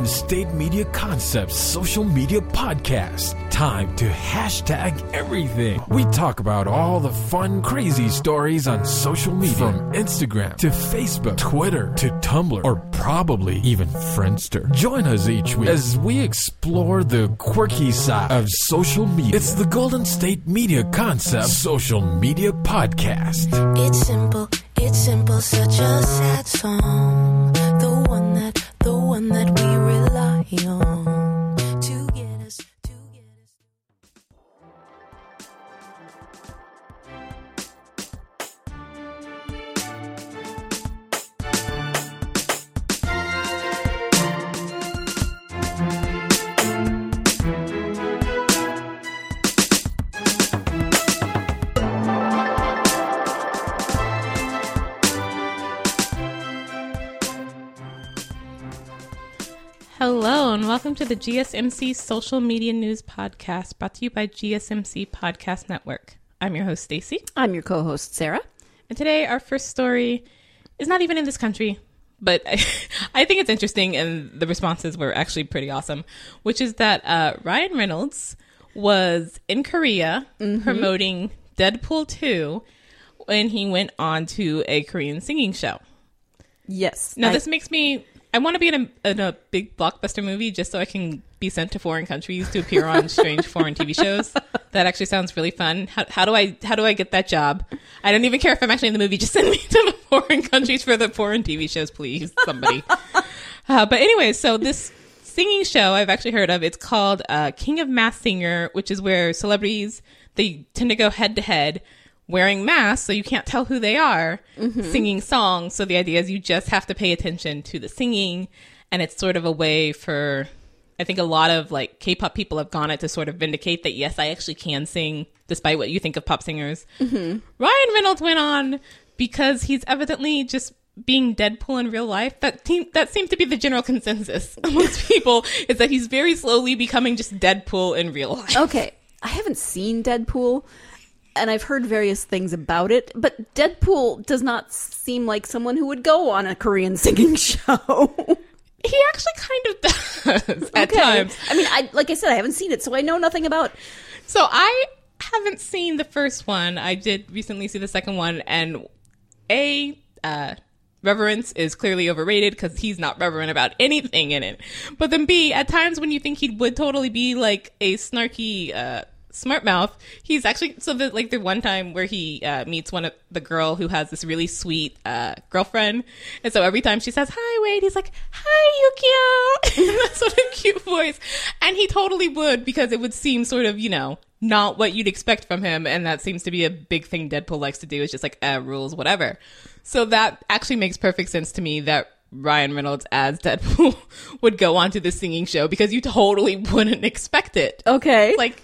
Golden State Media Concepts social media podcast. Time to hashtag everything. We talk about all the fun, crazy stories on social media. From Instagram to Facebook, Twitter to Tumblr, or probably even Friendster. Join us each week as we explore the quirky side of social media. It's the Golden State Media Concepts social media podcast. It's simple, such a sad song. The one that we rely on to get us. Hello and welcome to the GSMC Social Media News Podcast, brought to you by GSMC Podcast Network. I'm your host, Stacy. I'm your co-host, Sarah. And today our first story is not even in this country, but I think it's interesting and the responses were actually pretty awesome, which is that Ryan Reynolds was in Korea promoting Deadpool 2 when he went on to a Korean singing show. Yes. Now this makes me... I want to be in a big blockbuster movie just so I can be sent to foreign countries to appear on strange foreign TV shows. That actually sounds really fun. How do I get that job? I don't even care if I'm actually in the movie. Just send me to the foreign countries for the foreign TV shows, please, somebody. But anyway, so this singing show I've actually heard of. It's called King of Masked Singer, which is where celebrities, they tend to go head to head wearing masks, so you can't tell who they are, singing songs. So the idea is you just have to pay attention to the singing, and it's sort of a way for, I think a lot of like K-pop people have gone it to sort of vindicate that, yes, I actually can sing, despite what you think of pop singers. Ryan Reynolds went on because he's evidently just being Deadpool in real life. That seemed to be the general consensus amongst people, is that he's very slowly becoming just Deadpool in real life. Okay, I haven't seen Deadpool, and I've heard various things about it, but Deadpool does not seem like someone who would go on a Korean singing show. He actually kind of does at times. I mean, like I said, I haven't seen it, so I know nothing about... So I haven't seen the first one. I did recently see the second one, and reverence is clearly overrated because he's not reverent about anything in it. But then B, at times when you think he would totally be like a snarky... smart mouth, he's actually, so the one time where he meets the girl who has this really sweet girlfriend, and so every time she says hi Wade, he's like, hi Yukio, in that sort of cute voice, and he totally would, because it would seem sort of, not what you'd expect from him, and that seems to be a big thing Deadpool likes to do, is just like rules, whatever. So that actually makes perfect sense to me that Ryan Reynolds as Deadpool would go on to this singing show, because you totally wouldn't expect it. Okay. Like,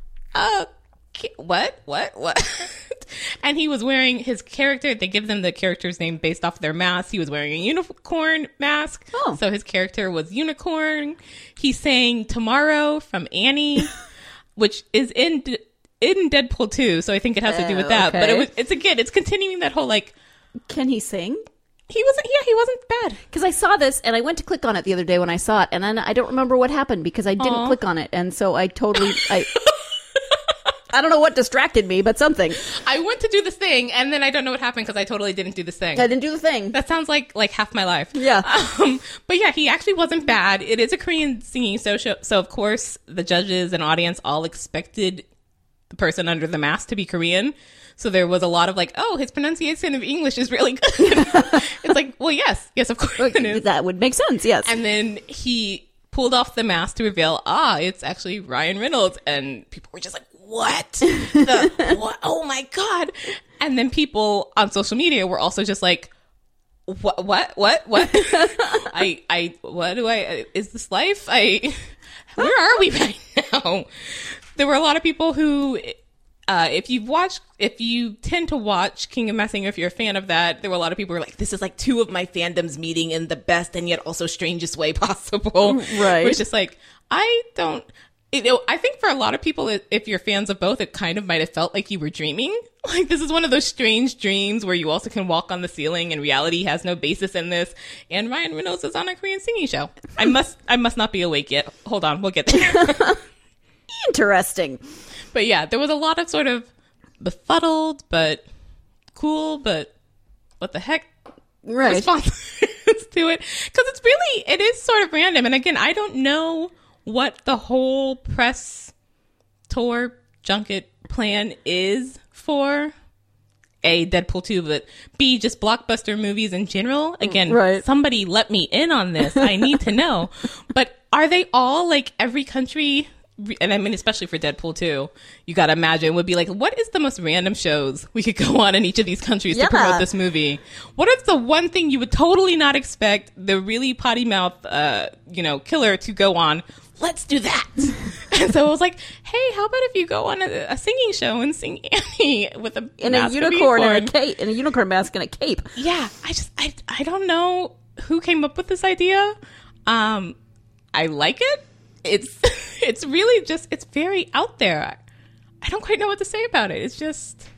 what? And he was wearing his character. They give them the character's name based off their mask. He was wearing a unicorn mask. Oh. So his character was Unicorn. He sang Tomorrow from Annie, which is in Deadpool 2. So I think it has to do with that. Okay. But it's continuing that whole like. Can he sing? He wasn't bad. Because I saw this, and I went to click on it the other day when I saw it, and then I don't remember what happened because I didn't click on it, and so I don't know what distracted me, but something. I went to do this thing, and then I don't know what happened because I totally didn't do this thing. I didn't do the thing. That sounds like half my life. Yeah. But yeah, he actually wasn't bad. It is a Korean singing show, so of course the judges and audience all expected the person under the mask to be Korean. So there was a lot of like, oh, his pronunciation of English is really good. It's like, well, yes, of course it is. That would make sense, yes. And then he pulled off the mask to reveal, it's actually Ryan Reynolds. And people were just like, what? What? Oh my God. And then people on social media were also just like, what? Is this life? Where are we right now? There were a lot of people who, if you tend to watch King of Masked Singer, if you're a fan of that, there were a lot of people who were like, this is like two of my fandoms meeting in the best and yet also strangest way possible. Right. Where it's just like, I think for a lot of people, if you're fans of both, it kind of might have felt like you were dreaming. Like, this is one of those strange dreams where you also can walk on the ceiling and reality has no basis in this. And Ryan Reynolds is on a Korean singing show. I must not be awake yet. Hold on, we'll get there. Interesting. But yeah, there was a lot of sort of befuddled, but cool, but what the heck Right. responses to it. Because it is sort of random. And again, I don't know what the whole press tour junket plan is for A, Deadpool 2, but B, just blockbuster movies in general. Again, Right. somebody let me in on this. I need to know. But are they all like every country? And I mean, especially for Deadpool 2, you got to imagine would be like, what is the most random shows we could go on in each of these countries to promote this movie? What is the one thing you would totally not expect the really potty mouth, killer to go on? Let's do that. And so I was like, hey, how about if you go on a singing show and sing Annie with a unicorn and a cape, and a unicorn mask and a cape. Yeah, I don't know who came up with this idea. I like it. It's really just, it's very out there. I don't quite know what to say about it. It's just,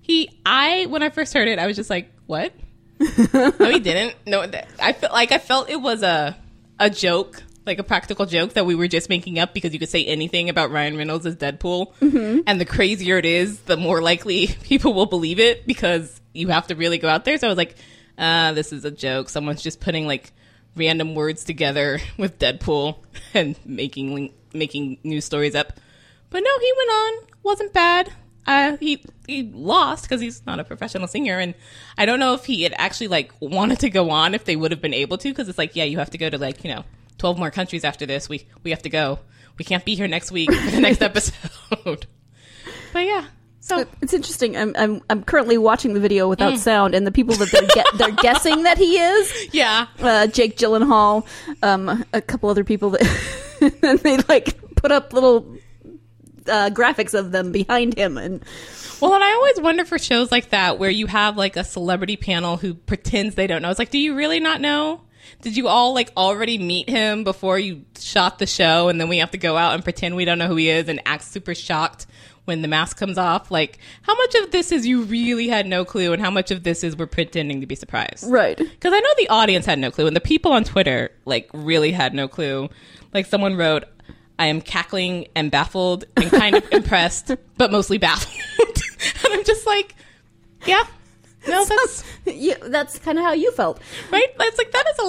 when I first heard it, I was just like, what? No, he didn't. No, I felt it was a joke, like a practical joke that we were just making up because you could say anything about Ryan Reynolds as Deadpool. Mm-hmm. And the crazier it is, the more likely people will believe it because you have to really go out there. So I was like, this is a joke. Someone's just putting like random words together with Deadpool and making news stories up. But no, he went on. Wasn't bad. He lost because he's not a professional singer, and I don't know if he had actually like wanted to go on if they would have been able to, because it's like, yeah, you have to go to 12 more countries after this. We have to go. We can't be here next week for the next episode. But yeah. So it's interesting. I'm currently watching the video without sound, and the people that they're guessing that he is. Yeah. Jake Gyllenhaal, a couple other people that and they like put up little graphics of them behind him, and I always wonder for shows like that where you have like a celebrity panel who pretends they don't know. It's like, do you really not know? Did you all like already meet him before you shot the show, and then we have to go out and pretend we don't know who he is and act super shocked when the mask comes off? Like, how much of this is you really had no clue, and how much of this is we're pretending to be surprised? Right. Because I know the audience had no clue, and the people on Twitter like really had no clue. Like, someone wrote, I am cackling and baffled and kind of impressed, but mostly baffled. And I'm just like, yeah. No, that's kind of how you felt, right? It's like, that is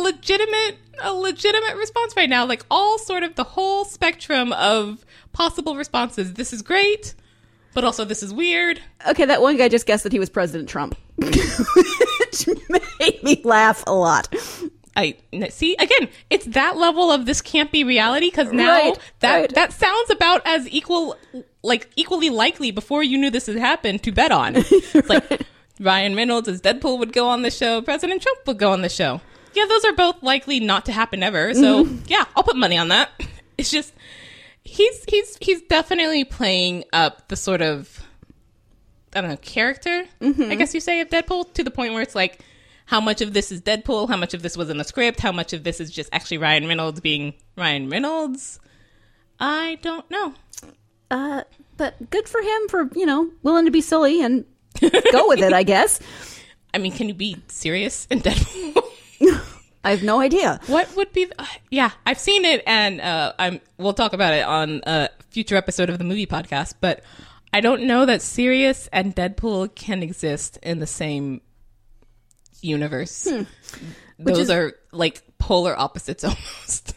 a legitimate response right now. Like, all sort of the whole spectrum of possible responses. This is great, but also this is weird. Okay, that one guy just guessed that he was President Trump, which made me laugh a lot. I see, again, it's that level of this can't be reality, because now that sounds about as equally likely before you knew this had happened to bet on. It's like, Ryan Reynolds as Deadpool would go on the show. President Trump would go on the show. Yeah, those are both likely not to happen ever. So yeah, I'll put money on that. It's just, he's definitely playing up the sort of, I don't know, character, I guess you say, of Deadpool, to the point where it's like, how much of this is Deadpool? How much of this was in the script? How much of this is just actually Ryan Reynolds being Ryan Reynolds? I don't know. But good for him for, willing to be silly and go with it, I guess. I mean, can you be serious in Deadpool? I have no idea. What would be... yeah, I've seen it, and we'll talk about it on a future episode of the movie podcast, but I don't know that serious and Deadpool can exist in the same universe. Those are like polar opposites almost.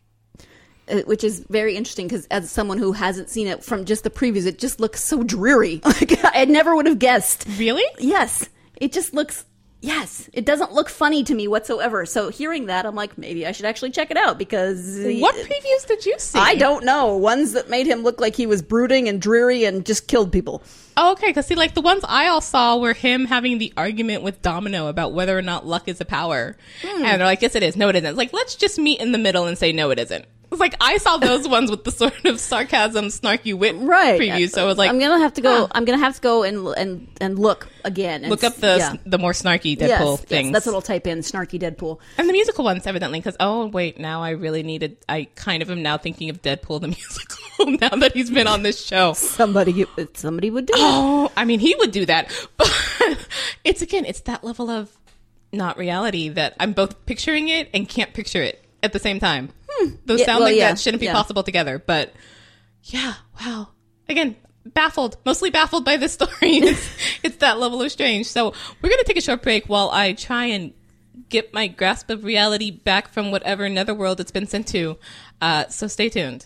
Which is very interesting, because as someone who hasn't seen it from just the previews, it just looks so dreary. Like, I never would have guessed. Really? Yes. It just looks... Yes. It doesn't look funny to me whatsoever. So hearing that, I'm like, maybe I should actually check it out, because... What previews did you see? I don't know. Ones that made him look like he was brooding and dreary and just killed people. Oh, okay. Because see, like, the ones I all saw were him having the argument with Domino about whether or not luck is a power. And they're like, yes, it is. No, it isn't. It's like, let's just meet in the middle and say, no, it isn't. It's like, I saw those ones with the sort of sarcasm, snarky wit previews. So I was like, I'm gonna have to go. I'm gonna have to go and look again. And look up the more snarky Deadpool things. Yes, that's what I'll type in: snarky Deadpool. And the musical ones, evidently, because I kind of am now thinking of Deadpool the musical. now that he's been on this show. Somebody would do it. Oh, I mean, he would do that. But it's that level of not reality that I'm both picturing it and can't picture it at the same time. Those sound like that shouldn't be possible together. But yeah, wow. Again, mostly baffled by this story. It's that level of strange. So we're going to take a short break while I try and get my grasp of reality back from whatever netherworld it's been sent to. So stay tuned.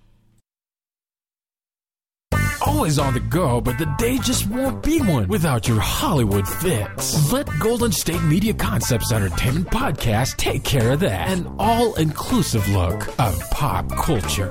Always on the go, but the day just won't be one without your Hollywood fix. Let Golden State Media Concepts Entertainment Podcast take care of that. An all-inclusive look of pop culture.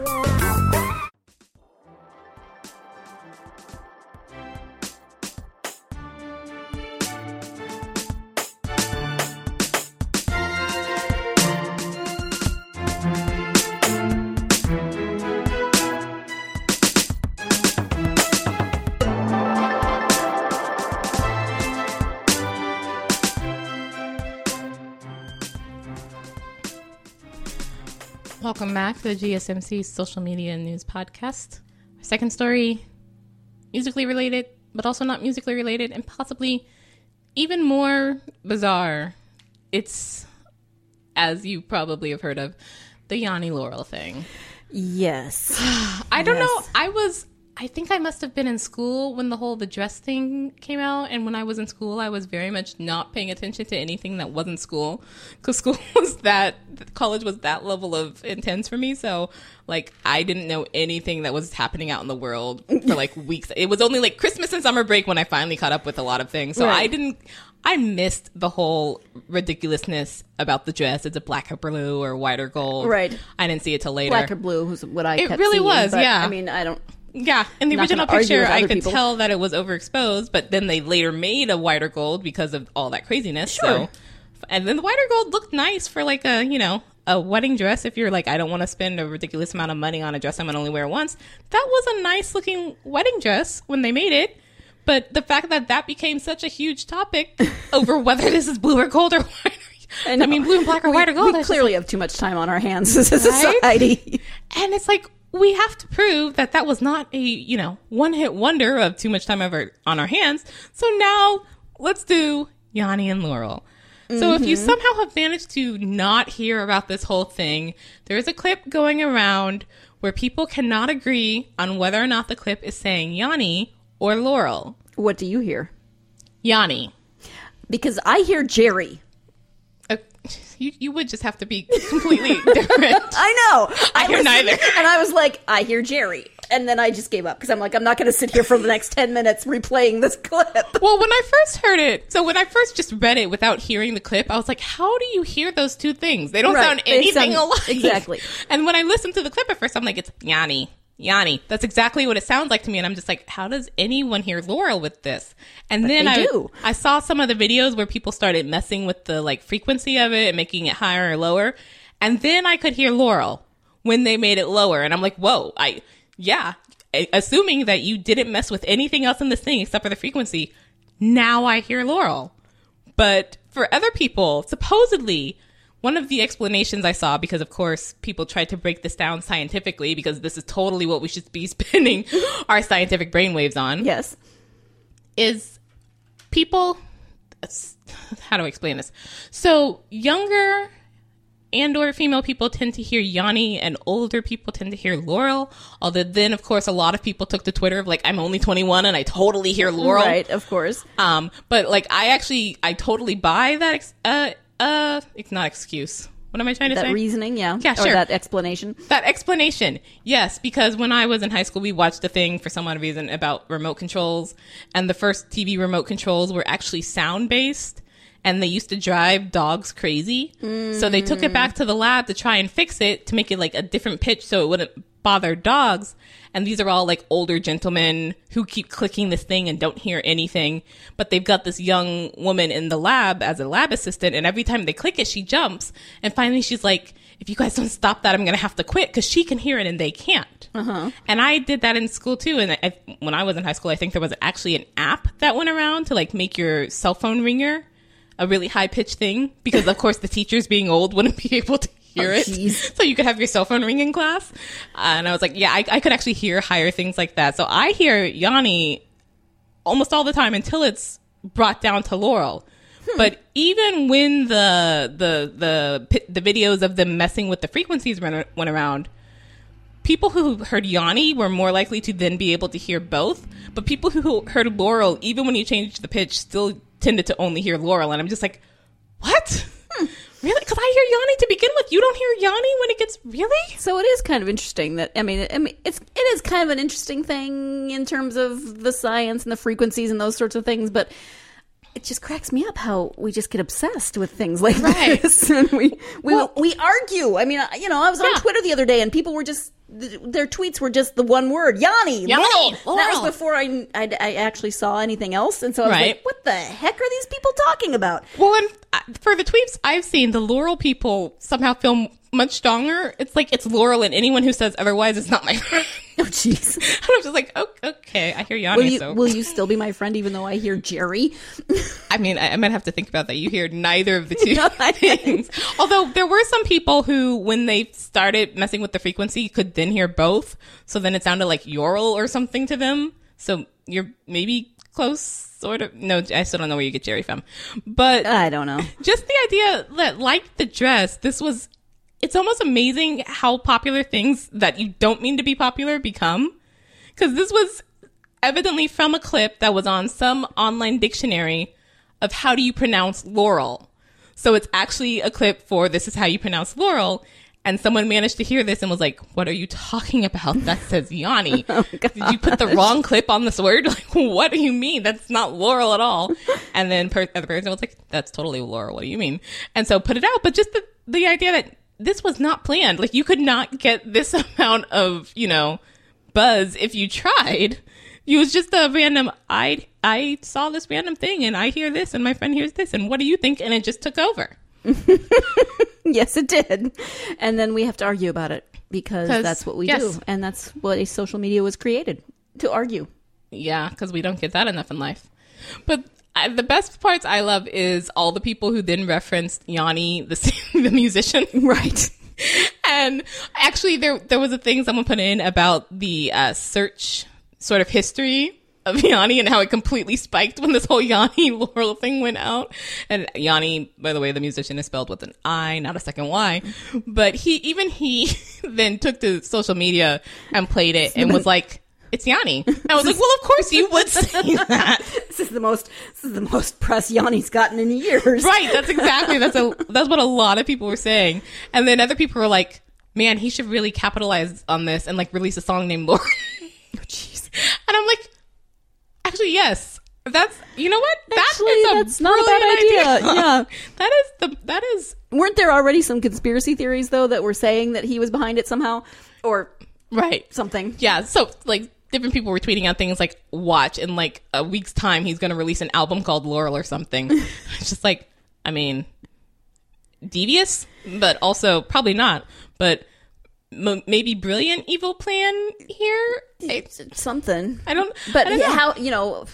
Welcome back to the GSMC Social Media News Podcast. Our second story, musically related, but also not musically related, and possibly even more bizarre. It's, as you probably have heard of, the Yanni Laurel thing. Yes. I don't know. I think I must have been in school when the dress thing came out. And when I was in school, I was very much not paying attention to anything that wasn't school. Because college was that level of intense for me. So, I didn't know anything that was happening out in the world for, weeks. It was only, Christmas and summer break when I finally caught up with a lot of things. So right. I missed the whole ridiculousness about the dress. It's a black or blue or white or gold. Right. I didn't see it till later. Black or blue was what I kept seeing. It really was, but, yeah. I mean, I don't... Yeah, in the Not original gonna argue picture, with I other could people. tell that it was overexposed, but then they later made a white or gold because of all that craziness. Sure. So, and then the white or gold looked nice for a wedding dress. If you're I don't want to spend a ridiculous amount of money on a dress I'm going to only wear once. That was a nice looking wedding dress when they made it. But the fact that became such a huge topic over whether this is blue or gold or white. I mean, blue and black or white or gold. We clearly have too much time on our hands as a society. And it's we have to prove that was not a, one-hit wonder of too much time ever on our hands. So now let's do Yanni and Laurel. So if you somehow have managed to not hear about this whole thing, there is a clip going around where people cannot agree on whether or not the clip is saying Yanni or Laurel. What do you hear? Yanni. Because I hear Jerry. You would just have to be completely different. I know. I hear neither. And I was like, I hear Jerry. And then I just gave up because I'm I'm not going to sit here for the next 10 minutes replaying this clip. Well, when I first heard it, when I first just read it without hearing the clip, I was like, how do you hear those two things? They don't sound anything alike. Exactly. And when I listened to the clip at first, I'm like, it's Yanni. Yanni. That's exactly what it sounds like to me. And I'm just like, how does anyone hear Laurel with this? And then I saw some of the videos where people started messing with the frequency of it and making it higher or lower. And then I could hear Laurel when they made it lower. And I'm like, whoa, assuming that you didn't mess with anything else in this thing except for the frequency, now I hear Laurel. But for other people, supposedly, one of the explanations I saw, because of course people tried to break this down scientifically, because this is totally what we should be spending our scientific brainwaves on. Yes. Is people, how do I explain this? So younger and or female people tend to hear Yanni and older people tend to hear Laurel. Although then, of course, a lot of people took to Twitter of I'm only 21 and I totally hear Laurel. Right, of course. But I totally buy that, it's not excuse. What am I trying to say? That reasoning, yeah. Yeah, sure. Or that explanation. That explanation, yes, because when I was in high school, we watched a thing for some odd reason about remote controls, and the first TV remote controls were actually sound-based, and they used to drive dogs crazy. So they took it back to the lab to try and fix it, to make it a different pitch so it wouldn't bother dogs. And these are all older gentlemen who keep clicking this thing and don't hear anything. But they've got this young woman in the lab as a lab assistant. And every time they click it, she jumps. And finally she's like, if you guys don't stop that, I'm going to have to quit, because she can hear it and they can't. And I did that in school too. And when I was in high school, I think there was actually an app that went around to make your cell phone ringer a really high pitched thing, because of course the teachers being old wouldn't be able to hear it. So you could have your cell phone ring in class. And I was like, yeah, I could actually hear higher things like that. So I hear Yanni almost all the time until it's brought down to Laurel. But even when the videos of them messing with the frequencies went around, people who heard Yanni were more likely to then be able to hear both. But people who heard Laurel, even when you changed the pitch, still tended to only hear Laurel. And I'm just like, what? Really? Because I hear Yanni to begin with. You don't hear Yanni when it gets really? So it is kind of interesting that, I mean, it is kind of an interesting thing in terms of the science and the frequencies and those sorts of things, but it just cracks me up how we just get obsessed with things like this. And we argue. I mean, you know, I was on Twitter the other day and people were just, their tweets were just the one word, Yanni. Laurel. That was before I actually saw anything else. And so I was like, what the heck are these people talking about? Well, and for the tweets I've seen, the Laurel people somehow feel much stronger. It's like it's Laurel, and anyone who says otherwise is not my friend. Oh, jeez. And I'm just like, oh, okay, I hear Yanni. Will you still be my friend even though I hear Jerry? I mean, I might have to think about that. You hear neither of the two things. Although there were some people who, when they started messing with the frequency, could then hear both. So then it sounded like Yorl or something to them. So you're maybe close, sort of. No, I still don't know where you get Jerry from. But I don't know. Just the idea that, like the dress, it's almost amazing how popular things that you don't mean to be popular become. Because this was evidently from a clip that was on some online dictionary of how do you pronounce Laurel. So it's actually a clip for this is how you pronounce Laurel. And someone managed to hear this and was like, what are you talking about? That says Yanni. Oh, did you put the wrong clip on this word? Like, what do you mean? That's not Laurel at all. And then the other person was like, that's totally Laurel. What do you mean? And so put it out. But just the idea that this was not planned. Like, you could not get this amount of, you know, buzz if you tried. It was just a random, I saw this random thing and I hear this and my friend hears this and what do you think? And it just took over. Yes, it did. And then we have to argue about it because that's what we do. And that's what a social media was created, to argue. Yeah, because we don't get that enough in life. But the best parts I love is all the people who then referenced Yanni, the musician. Right. And actually there was a thing someone put in about the search sort of history of Yanni and how it completely spiked when this whole Yanni Laurel thing went out. And Yanni, by the way, the musician, is spelled with an I, not a second Y. But he then took to social media and played it and was like, it's Yanni. And I was like, well, of course you would say that. This is the most press Yanni's gotten in years. Right. That's exactly. That's what a lot of people were saying. And then other people were like, man, he should really capitalize on this and like release a song named Laurel. Oh, jeez. And I'm like, actually, yes. That's, you know what? That's not a bad idea. Yeah. That is. Weren't there already some conspiracy theories though that were saying that he was behind it somehow, or something? Yeah. So like different people were tweeting out things like, "Watch in like a week's time, he's going to release an album called Laurel or something." It's just like, I mean, devious, but also probably not. But maybe brilliant evil plan here. Something. I don't. But I don't know. How, you know,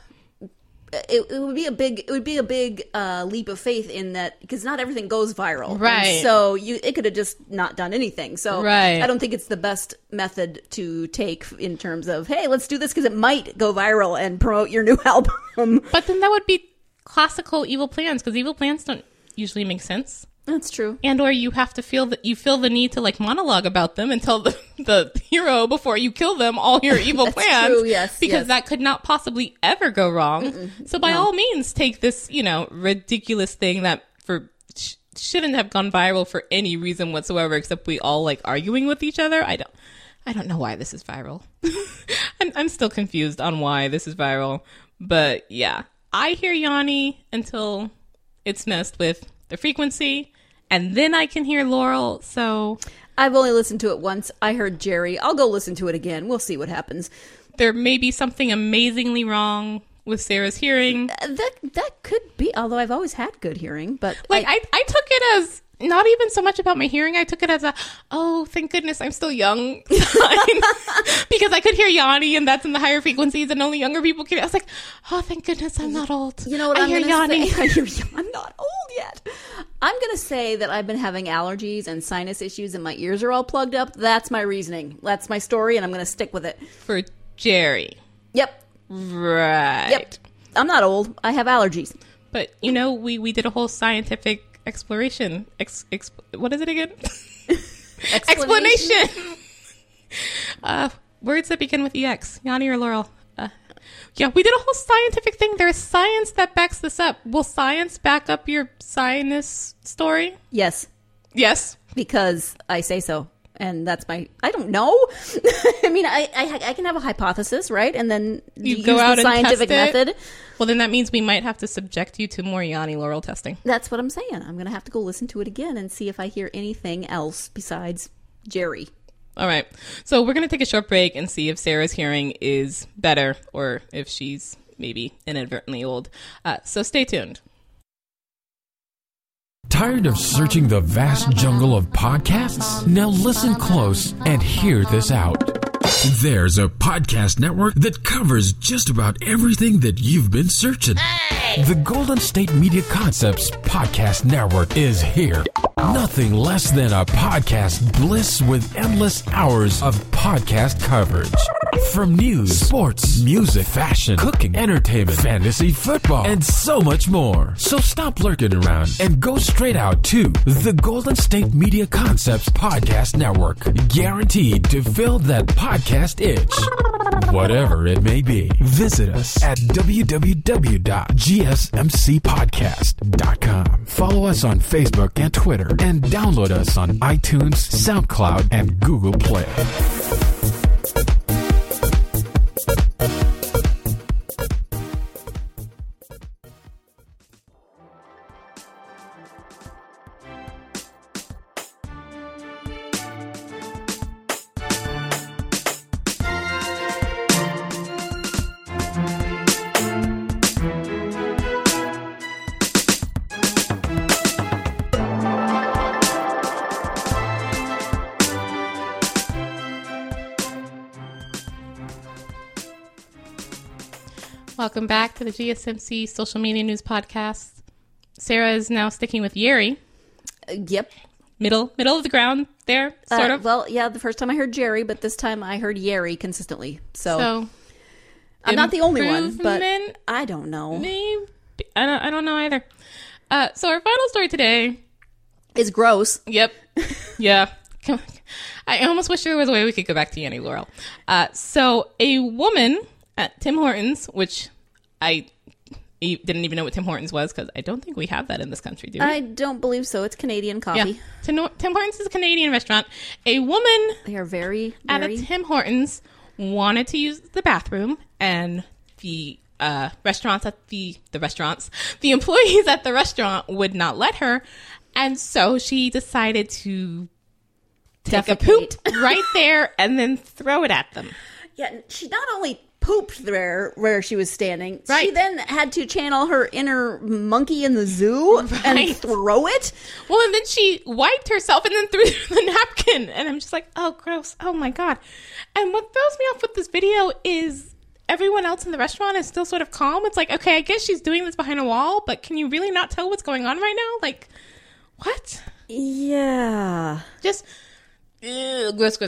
it would be a big leap of faith in that, because not everything goes viral, right? And so it could have just not done anything. So right. I don't think it's the best method to take in terms of, hey, let's do this because it might go viral and promote your new album. But then that would be classical evil plans, because evil plans don't usually make sense. That's true. And or you have to feel the need to like monologue about them and tell the hero before you kill them all your evil plans. True, yes. Because that could not possibly ever go wrong. So by all means, take this, you know, ridiculous thing that shouldn't have gone viral for any reason whatsoever, except we all like arguing with each other. I don't know why this is viral. I'm still confused on why this is viral. But yeah, I hear Yanni until it's messed with the frequency. And then I can hear Laurel, so... I've only listened to it once. I heard Jerry. I'll go listen to it again. We'll see what happens. There may be something amazingly wrong with Sarah's hearing. That could be, although I've always had good hearing, but... Like, I took it as... not even so much about my hearing. I took it as a, oh, thank goodness I'm still young sign. Because I could hear Yanni, and that's in the higher frequencies, and only younger people can. I was like, oh, thank goodness I'm not old. You know what I hear Yanni. I'm not old yet. I'm going to say that I've been having allergies and sinus issues, and my ears are all plugged up. That's my reasoning. That's my story, and I'm going to stick with it. For Jerry. Yep. Right. Yep. I'm not old. I have allergies. But, you know, we did a whole scientific exploration. What is it again? Explanation. Words that begin with EX. Yanni or Laurel. Yeah, we did a whole scientific thing. There's science that backs this up. Will science back up your sinus story? Yes. Yes. Because I say so. And that's my, I don't know. I mean, I can have a hypothesis, right? And then you go out the scientific and test it. method. Well, then that means we might have to subject you to more Yanni Laurel testing. That's what I'm saying. I'm going to have to go listen to it again and see if I hear anything else besides Jerry. All right. So we're going to take a short break and see if Sarah's hearing is better or if she's maybe inadvertently old. So stay tuned. Tired of searching the vast jungle of podcasts? Now listen close and hear this out. There's a podcast network that covers just about everything that you've been searching. The Golden State Media Concepts Podcast Network is here. Nothing less than a podcast bliss with endless hours of podcast coverage. From news, sports, music, fashion, cooking, entertainment, fantasy, football, and so much more. So stop lurking around and go straight out to the Golden State Media Concepts Podcast Network. Guaranteed to fill that podcast itch. Whatever it may be. Visit us at www.gsmcpodcast.com. Follow us on Facebook and Twitter, and download us on iTunes, SoundCloud, and Google Play. Welcome back to the GSMC Social Media News Podcast. Sarah is now sticking with Yeri. Yep. Middle of the ground there, sort of. Well, yeah, the first time I heard Jerry, but this time I heard Yeri consistently. So I'm not the only one, but I don't know. Maybe. I don't know either. So our final story today is gross. Yep. Yeah. I almost wish there was a way we could go back to Yanni Laurel. So a woman at Tim Hortons, which I didn't even know what Tim Hortons was because I don't think we have that in this country, do we? I don't believe so. It's Canadian coffee. Yeah. Tim Hortons is a Canadian restaurant. A woman they are very at a Tim Hortons wanted to use the bathroom, and the employees at the restaurant would not let her, and so she decided to take a poop right there and then throw it at them. Yeah, she not only pooped there where she was standing, right. She then had to channel her inner monkey in the zoo and throw it. Well, and then she wiped herself and then threw the napkin, and I'm just like, oh, gross. Oh, my God. And what throws me off with this video is everyone else in the restaurant is still sort of calm. It's like, okay, I guess she's doing this behind a wall, but can you really not tell what's going on right now? Like, what? Yeah. Just gross.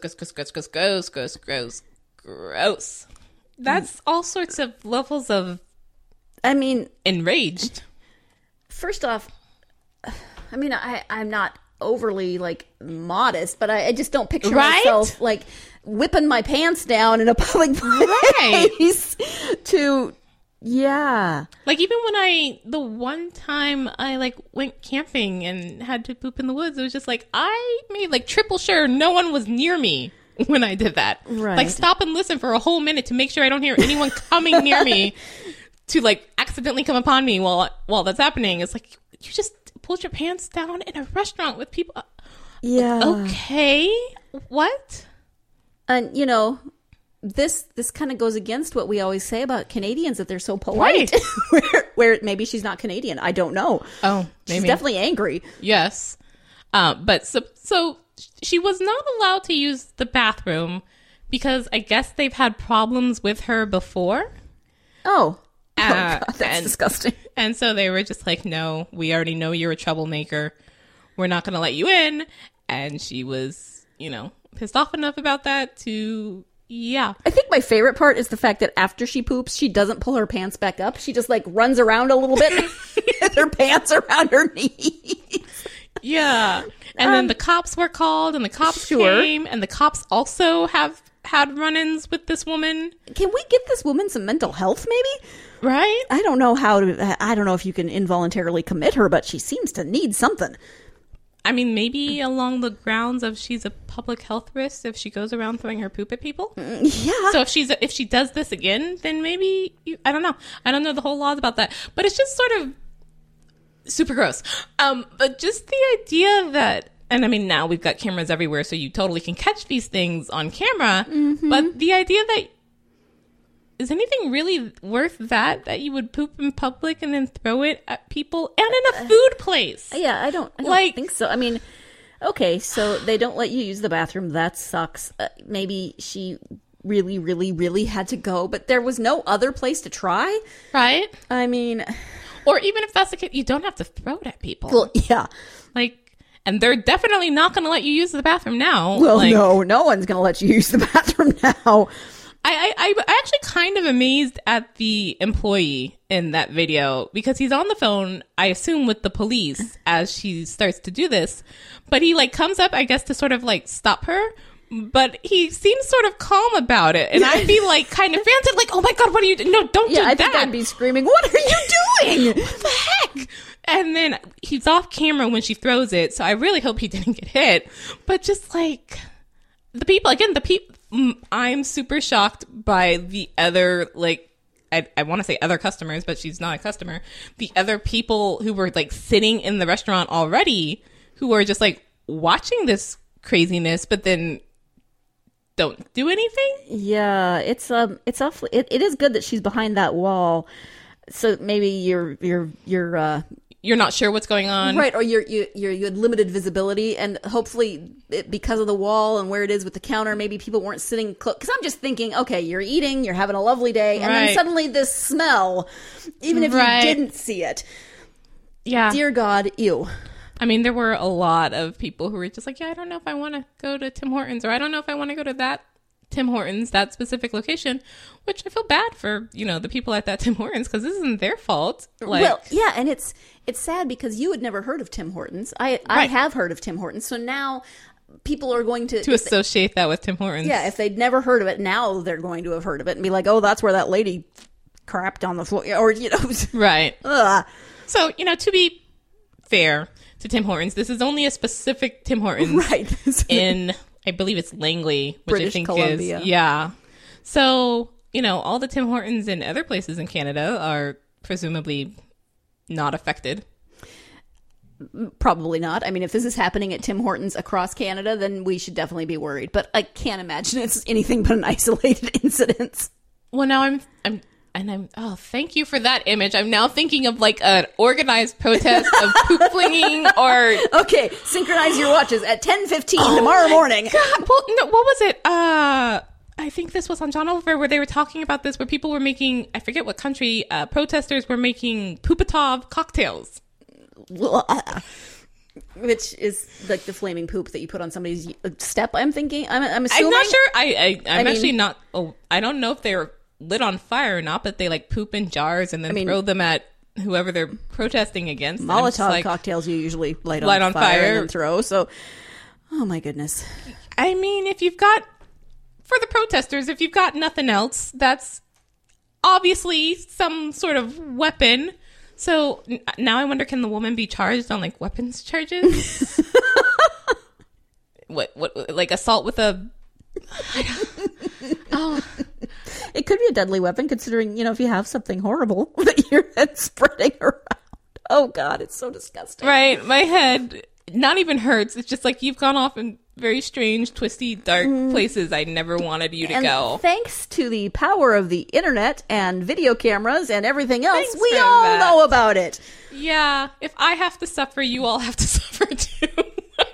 That's all sorts of levels of, I mean, enraged. First off, I mean, I'm not overly like modest, but I just don't picture myself like whipping my pants down in a public place to, yeah. Like even when the one time I like went camping and had to poop in the woods, it was just like, I made like triple sure no one was near me when I did that. Right. Like stop and listen for a whole minute to make sure I don't hear anyone coming near me to like accidentally come upon me while that's happening. It's like, you just pulled your pants down in a restaurant with people. Yeah. Okay. What? And you know, this kind of goes against what we always say about Canadians, that they're so polite. Right. where maybe she's not Canadian. I don't know. Oh, maybe. She's definitely angry. Yes. But so she was not allowed to use the bathroom because I guess they've had problems with her before. Oh, God, that's and- disgusting. And so they were just like, no, we already know you're a troublemaker. We're not going to let you in. And she was, pissed off enough about that to, yeah. I think my favorite part is the fact that after she poops, she doesn't pull her pants back up. She just like runs around a little bit with her pants around her knees. Yeah. And then the cops were called and the cops Sure. came and the cops also have had run-ins with this woman. Can we get this woman some mental health, maybe? Right? I don't know I don't know if you can involuntarily commit her, but she seems to need something. I mean, maybe along the grounds of she's a public health risk if she goes around throwing her poop at people. Yeah. So if she does this again, then maybe I don't know. I don't know the whole laws about that, but it's just sort of super gross. But just the idea that, and I mean, now we've got cameras everywhere, so you totally can catch these things on camera. Mm-hmm. But the idea that is anything really worth that you would poop in public and then throw it at people and in a food place? Yeah, I don't Like- think so. I mean, okay, so they don't let you use the bathroom. That sucks. Maybe she really, really, really had to go, but there was no other place to try. Right? I mean, Or even if that's the case, you don't have to throw it at people. well, yeah. And they're definitely not going to let you use the bathroom now. Well, no one's going to let you use the bathroom now. I'm actually kind of amazed at the employee in that video because he's on the phone, I assume, with the police as she starts to do this. But he comes up, I guess, to sort of stop her. But he seems sort of calm about it. And I'd be kind of frantic, oh my God, what are you doing? No, don't do I that. think I'd be screaming, what are you doing? What the heck? And then he's off camera when she throws it. So I really hope he didn't get hit. But just the people, I'm super shocked by the other, I want to say other customers, but she's not a customer. The other people who were sitting in the restaurant already who are just watching this craziness, but then don't do anything. Yeah, it's awfully, it is good that she's behind that wall. So maybe you're not sure what's going on. right, or you had limited visibility, and hopefully because of the wall and where it is with the counter, maybe people weren't sitting close. Because I'm just thinking, okay, you're eating, you're having a lovely day, and then Right. suddenly this smell, even if Right. you didn't see it. Yeah. Dear God, ew. I mean, there were a lot of people who were just yeah, I don't know if I want to go to Tim Hortons, or I don't know if I want to go to that Tim Hortons, that specific location, which I feel bad for, the people at that Tim Hortons because this isn't their fault. Well, yeah, and it's sad because you had never heard of Tim Hortons. I have heard of Tim Hortons, so now people are going to associate that with Tim Hortons. yeah, if they'd never heard of it, now they're going to have heard of it and be like, oh, that's where that lady crapped on the floor, or Right. ugh. So, to be fair to Tim Hortons, this is only a specific Tim Hortons Right. in, I believe it's Langley, which British I think Columbia. is, yeah. So, all the Tim Hortons in other places in Canada are presumably not affected. Probably not. I mean, if this is happening at Tim Hortons across Canada, then we should definitely be worried. But I can't imagine it's anything but an isolated incident. Well, now I'm oh, thank you for that image. I'm now thinking of an organized protest of poop flinging or Okay, synchronize your watches at 10:15 tomorrow morning. God, well, no, what was it? I think this was on John Oliver where they were talking about this, where people were making, I forget what country, protesters were making Poopatov cocktails. Which is like the flaming poop that you put on somebody's step, I'm thinking. I'm assuming. I'm not sure. I'm I mean- actually not. Oh, I don't know if they're lit on fire or not, but they poop in jars and then throw them at whoever they're protesting against. And I'm just Molotov cocktails you usually light Light on on fire fire. and then throw. So, oh my goodness. I mean, if you've got, for the protesters, if you've got nothing else, that's obviously some sort of weapon. So now I wonder, can the woman be charged on weapons charges? what assault with a? It could be a deadly weapon, considering, if you have something horrible that you're then spreading around. Oh God, it's so disgusting. Right, my head not even hurts. It's just you've gone off in very strange, twisty, dark places I never wanted you to And go. thanks to the power of the internet and video cameras and everything else, Thanks we for all that. know about it. Yeah, if I have to suffer, you all have to suffer too.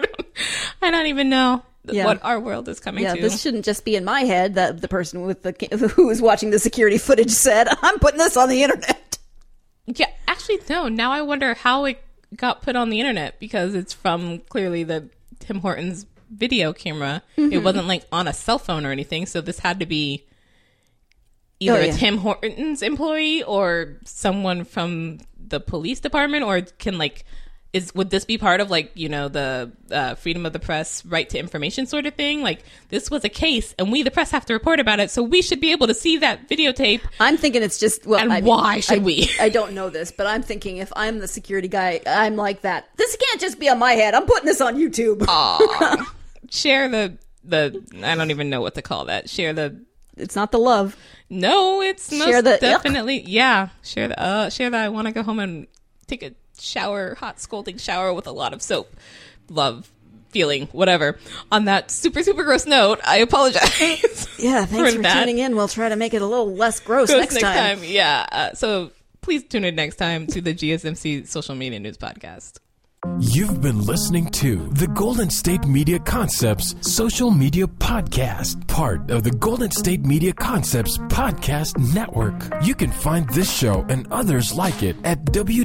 I don't even know Yeah. what our world is coming Yeah, to. this shouldn't just be in my head that the person with who was watching the security footage said, I'm putting this on the internet. Yeah, actually, no. Now I wonder how it got put on the internet, because it's from clearly the Tim Hortons video camera. It wasn't like on a cell phone or anything, so this had to be either a Tim Hortons employee or someone from the police department, or would this be part of the freedom of the press, right to information sort of thing? Like, this was a case and we, the press, have to report about it, so we should be able to see that videotape. I'm thinking it's just, why should we? I don't know this, but I'm thinking if I'm the security guy, I'm like that. This can't just be on my head. I'm putting this on YouTube. Share the I don't even know what to call that. Share the. It's not the love. No, it's Share most the definitely. Yeah, share the. I want to go home and take a shower, hot scalding shower with a lot of soap. Love, feeling, whatever. On that super, super gross note, I apologize. Yeah, thanks for tuning in. We'll try to make it a little less gross next time. Yeah. So please tune in next time to the GSMC Social Media News Podcast. You've been listening to the Golden State Media Concepts Social Media Podcast, part of the Golden State Media Concepts Podcast Network. You can find this show and others like it at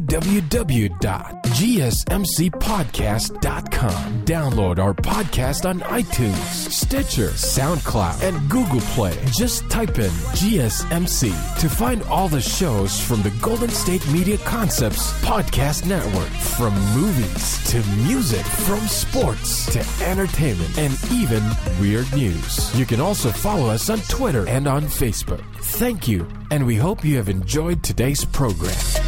www.gsmcpodcast.com. Download our podcast on iTunes, Stitcher, SoundCloud, and Google Play. Just type in GSMC to find all the shows from the Golden State Media Concepts Podcast Network, from movies to music, from sports to entertainment, and even weird news. You can also follow us on Twitter and on Facebook. Thank you, and we hope you have enjoyed today's program.